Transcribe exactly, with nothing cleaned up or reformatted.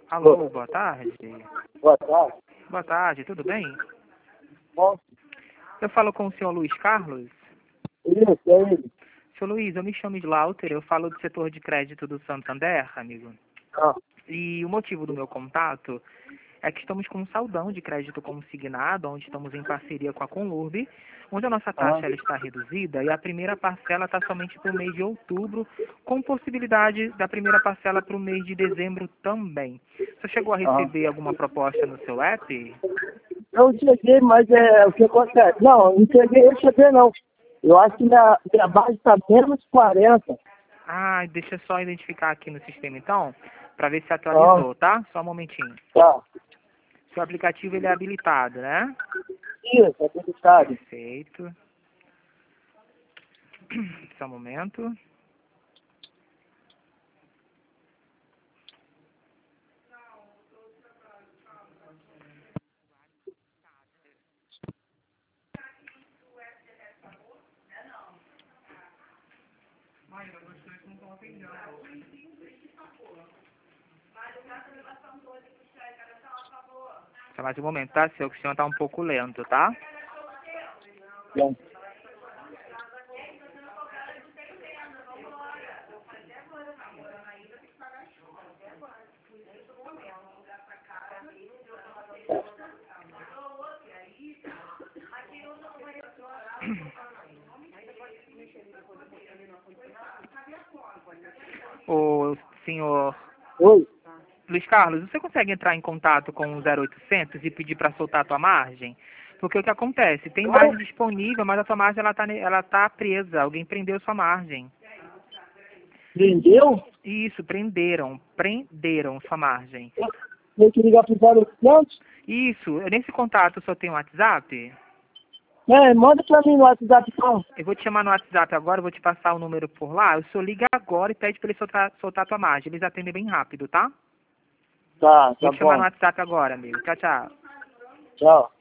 Alô, boa tarde. Boa tarde. Boa tarde, tudo bem? Bom, Eu falo com o senhor Luiz Carlos. isso, é ele. Senhor Luiz, eu me chamo Slaughter, eu falo do setor de crédito do Santander, amigo. Ah, E o motivo do meu contato é que estamos com um saldão de crédito consignado, onde estamos em parceria com a Conlurb, onde a nossa taxa ah. ela está reduzida e a primeira parcela está somente para o mês de outubro, com possibilidade da primeira parcela para o mês de dezembro também. Você chegou a ah. receber alguma proposta no seu app? Eu cheguei, mas é o que acontece. Não, não cheguei a receber, não. Eu acho que minha, minha base está menos quarenta. Ah, deixa eu só identificar aqui no sistema então, para ver se atualizou, tá? Só um momentinho. Tá. Seu aplicativo ele é habilitado, né? Isso, é acreditado. Perfeito. Só um momento. Só mais um momento, tá? Seu sistema tá um pouco lento, tá? Bom. O senhor Oi? Luiz Carlos, você consegue entrar em contato com o zero oitocentos e pedir para soltar a tua margem? Porque o que acontece? Tem margem disponível, mas a tua margem ela tá, ne- ela tá presa. Alguém prendeu sua margem. Vendeu? Isso, prenderam. Prenderam sua margem. Tem que ligar para o zero oitocentos? Isso, nesse contato só tem o WhatsApp? É, manda para mim no WhatsApp, então. Eu vou te chamar no WhatsApp agora, eu vou te passar o número por lá. O senhor liga agora e pede para ele soltar, soltar a tua margem. Eles atendem bem rápido, tá? Tá, Vou tá te chamar no bom. WhatsApp agora, amigo. Tchau, tchau. Tchau.